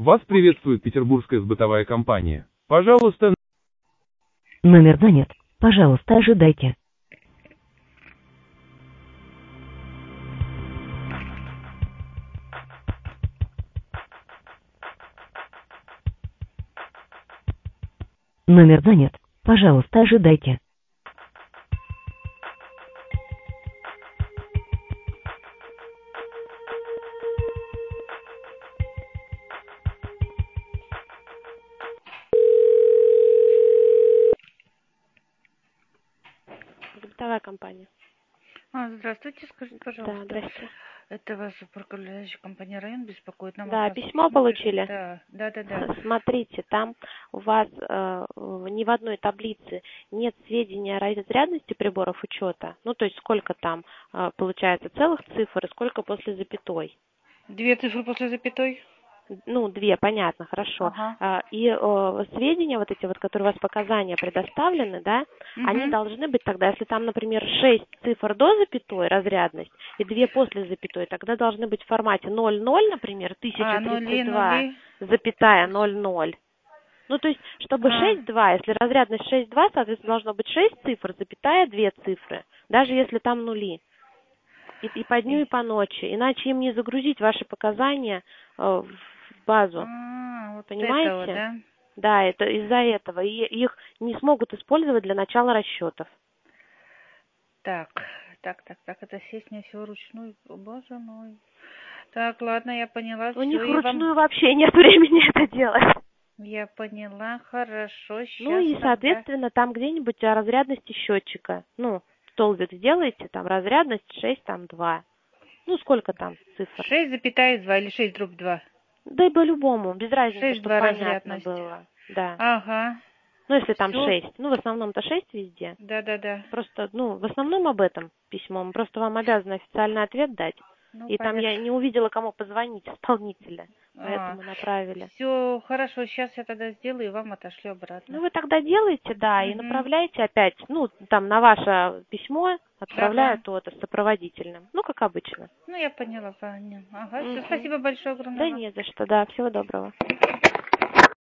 Вас приветствует петербургская сбытовая компания. Пожалуйста. Номер занят. Пожалуйста, ожидайте. Номер занят. Пожалуйста, ожидайте. Сбытовая компания. Здравствуйте, скажите, пожалуйста. Да, здрасте. Это вас управляющая компания «Район» беспокоит. Нам Да, вот письмо получили? Да. Смотрите, там у вас ни в одной таблице нет сведений о разрядности приборов учета. Ну, то есть сколько там получается целых цифр и сколько после запятой. 2 цифры после запятой? Ну, 2, понятно, хорошо. Ага. И сведения вот эти вот, которые у вас показания предоставлены, да, они должны быть тогда, если там, например, 6 цифр до запятой разрядность и 2 после запятой, тогда должны быть в формате 00, например, 1032, запятая 00. Ну, то есть, чтобы 6,2, если разрядность 6,2, соответственно, должно быть 6 цифр, запятая 2 цифры, даже если там нули. И по дню, и по ночи. Иначе им не загрузить ваши показания в базу. Вот понимаете? этого, да? Да, это из-за этого. И их не смогут использовать для начала расчетов. Так, это сесть мне все вручную, боже мой. Так, ладно, я поняла. У них вручную вообще нет времени это делать. Я поняла, хорошо. Ну и, соответственно, там где-нибудь разрядности счетчика. Ну, столбик сделаете, там разрядность 6, там 2. Ну, сколько там цифр? 6,2 или 6/2? Да и по-любому, без разницы, чтобы понятно разрядность. было. Да. Ага. Ну, если там 6. Ну, в основном-то 6 везде. Да. Просто, в основном об этом письмо. Мы просто вам обязаны официальный ответ дать. И там я не увидела, кому позвонить, исполнителя. Поэтому направили. Все, хорошо, сейчас я тогда сделаю и вам отошлю обратно. Ну, вы тогда делаете, да, и направляйте опять, там на ваше письмо отправляю то-то с сопроводительным. Ну, как обычно. Ну, я поняла. Ага, все, спасибо большое огромное. Да не за что, да, всего доброго.